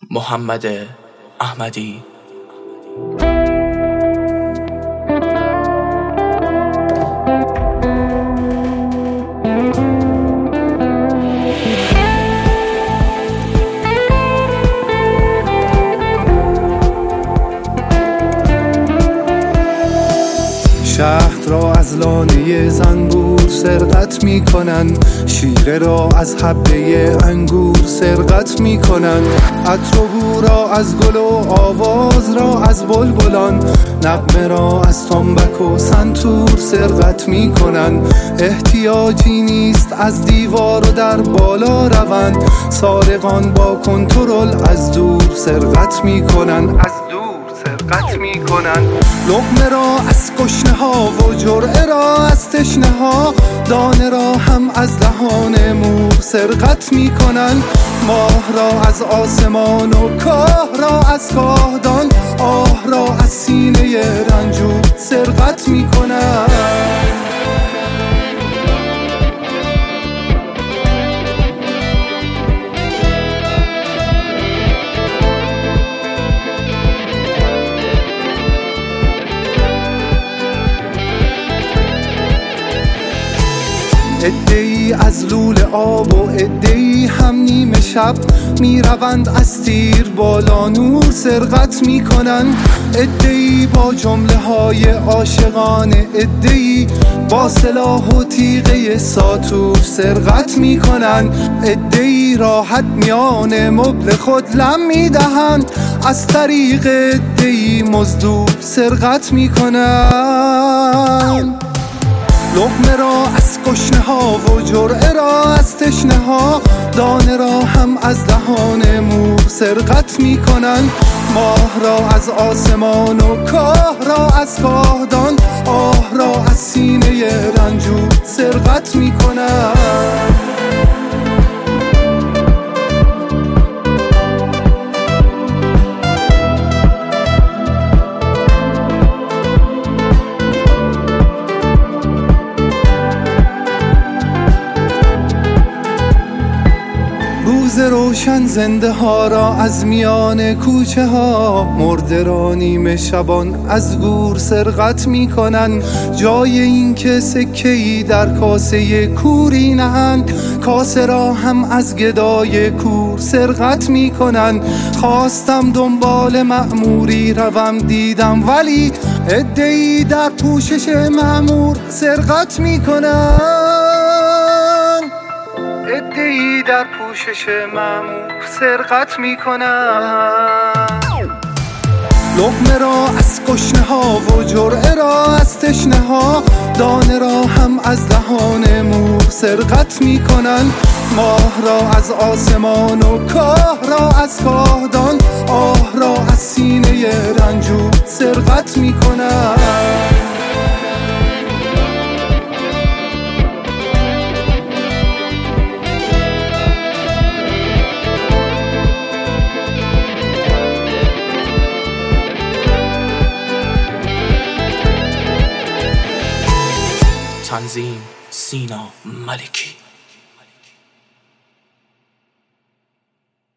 محمد احمدی. شهد را از لانه زنبور سرقت می کنند، شیره را از حبه انگور سرقت می کنند، عطر و بو را از گل و آواز را از بلبلان، نغمه را از تنبک و سنتور سرقت می کنند. احتیاجی نیست از دیوار و در بالا روند، سارقان با کنترل از دور سرقت می کنند، سرقت می کنند. لقمه را از گشنه ها و جرعه را از تشنه ها، دانه را هم از دهان مور سرقت می کنند. ماه را از آسمان و کاه را از کاهدان، آه را از سینه رنجور سرقت می کنند. عده‌ای از لوله آب و عده‌ای هم نیمه شب، می روند از تیر بالا نور سرقت می کنند. عده‌ای با جمله های عاشقانه، عده‌ای با سلاح و تیغه ساطور سرقت می کنند. عده‌ای راحت میان مبل خود لم می دهند، از طریق عده‌ای مزدور سرقت می کنند. لقمه را از گشنه ها و جرعه را از تشنه ها، دانه را هم از دهان مور سرقت می کنند. ماه را از آسمان و کاه را از کاهدان، آه را از سینه رنجور سرقت می کنند. روز روشن زنده ها را از میان کوچه ها، مرده را نیمه شبان از گور سرقت می کنند. جای این که سکه‌ای در کاسه کوری نهند، کاسه را هم از گدای کور سرقت می کنند. خواستم دنبال مأموری روم دیدم، ولی عده‌ای در پوشش مأمور سرقت می کنند. عده‌ای در پوشش مأمور سرقت می کنند. لقمه را از گشنه ها و جرعه را از تشنه ها، دانه را هم از دهان مور سرقت می کنند. ماه را از آسمان و کاه را از کاهدان، آه را از سینه رنجور سرقت می کنند. تنظیم سینا ملکی.